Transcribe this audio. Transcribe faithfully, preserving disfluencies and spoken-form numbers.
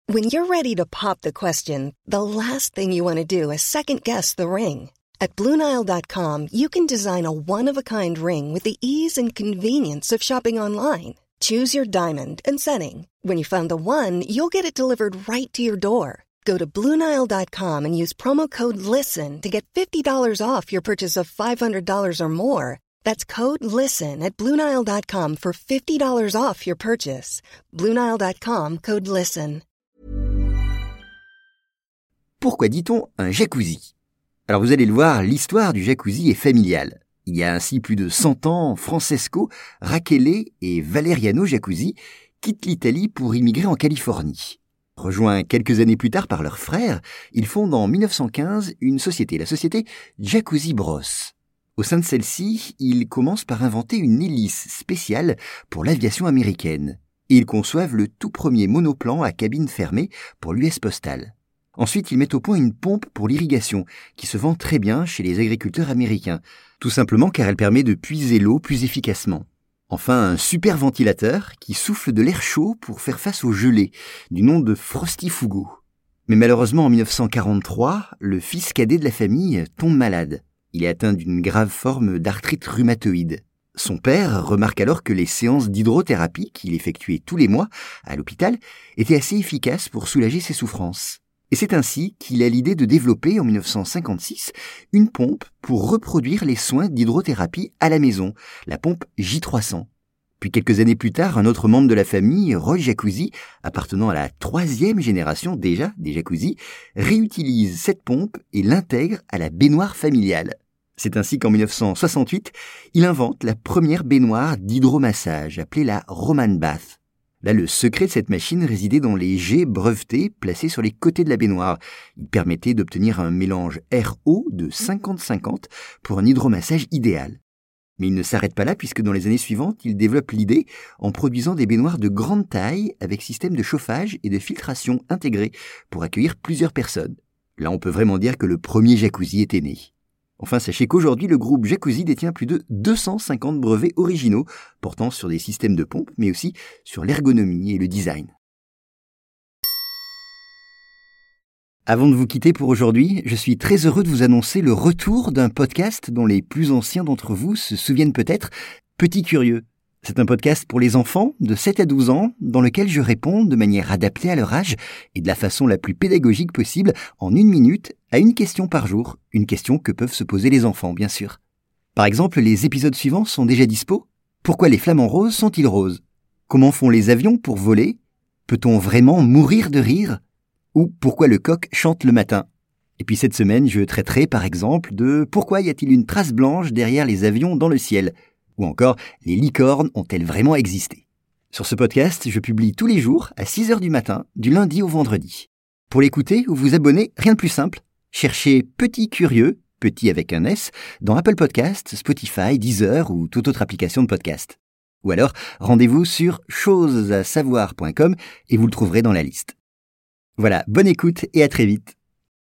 When you're ready to pop the question, the last thing you want to do is second-guess the ring. At Blue Nile dot com, you can design a one-of-a-kind ring with the ease and convenience of shopping online. Choose your diamond and setting. When you find the one, you'll get it delivered right to your door. Go to Blue Nile dot com and use promo code LISTEN to get fifty dollars off your purchase of five hundred dollars or more. That's code LISTEN at Blue Nile dot com for fifty dollars off your purchase. Blue Nile dot com, code LISTEN. Pourquoi dit-on un jacuzzi ? Alors vous allez le voir, l'histoire du jacuzzi est familiale. Il y a ainsi plus de cent ans, Francesco, Rachele et Valeriano Jacuzzi quittent l'Italie pour immigrer en Californie. Rejoints quelques années plus tard par leur frère, ils fondent en dix-neuf cent quinze une société, la société Jacuzzi Bros. Au sein de celle-ci, ils commencent par inventer une hélice spéciale pour l'aviation américaine. Et ils conçoivent le tout premier monoplan à cabine fermée pour l'U S Postal. Ensuite, ils mettent au point une pompe pour l'irrigation, qui se vend très bien chez les agriculteurs américains, tout simplement car elle permet de puiser l'eau plus efficacement. Enfin, un super ventilateur qui souffle de l'air chaud pour faire face aux gelées, du nom de Frostifugo. Mais malheureusement, en dix-neuf cent quarante-trois, le fils cadet de la famille tombe malade. Il est atteint d'une grave forme d'arthrite rhumatoïde. Son père remarque alors que les séances d'hydrothérapie qu'il effectuait tous les mois à l'hôpital étaient assez efficaces pour soulager ses souffrances. Et c'est ainsi qu'il a l'idée de développer en dix-neuf cent cinquante-six une pompe pour reproduire les soins d'hydrothérapie à la maison, la pompe J trois cents. Puis quelques années plus tard, un autre membre de la famille, Roy Jacuzzi, appartenant à la troisième génération déjà des jacuzzi, réutilise cette pompe et l'intègre à la baignoire familiale. C'est ainsi qu'en dix-neuf cent soixante-huit, il invente la première baignoire d'hydromassage, appelée la Roman Bath. Là, le secret de cette machine résidait dans les jets brevetés placés sur les côtés de la baignoire. Il permettait d'obtenir un mélange air-eau de cinquante cinquante pour un hydromassage idéal. Mais il ne s'arrête pas là puisque dans les années suivantes, il développe l'idée en produisant des baignoires de grande taille avec système de chauffage et de filtration intégrés pour accueillir plusieurs personnes. Là, on peut vraiment dire que le premier jacuzzi était né. Enfin, sachez qu'aujourd'hui, le groupe Jacuzzi détient plus de deux cent cinquante brevets originaux portant sur des systèmes de pompe, mais aussi sur l'ergonomie et le design. Avant de vous quitter pour aujourd'hui, je suis très heureux de vous annoncer le retour d'un podcast dont les plus anciens d'entre vous se souviennent peut-être, Petit Curieux. C'est un podcast pour les enfants de sept à douze ans dans lequel je réponds de manière adaptée à leur âge et de la façon la plus pédagogique possible en une minute à une question par jour, une question que peuvent se poser les enfants bien sûr. Par exemple, les épisodes suivants sont déjà dispo. Pourquoi les flamants roses sont-ils roses ? Comment font les avions pour voler ? Peut-on vraiment mourir de rire ? Ou pourquoi le coq chante le matin ? Et puis cette semaine, je traiterai par exemple de pourquoi y a-t-il une trace blanche derrière les avions dans le ciel ? Ou encore, les licornes ont-elles vraiment existé ? Sur ce podcast, je publie tous les jours à six heures du matin, du lundi au vendredi. Pour l'écouter ou vous abonner, rien de plus simple. Cherchez Petit Curieux, petit avec un S, dans Apple Podcasts, Spotify, Deezer ou toute autre application de podcast. Ou alors, rendez-vous sur choses à savoir point com et vous le trouverez dans la liste. Voilà, bonne écoute et à très vite.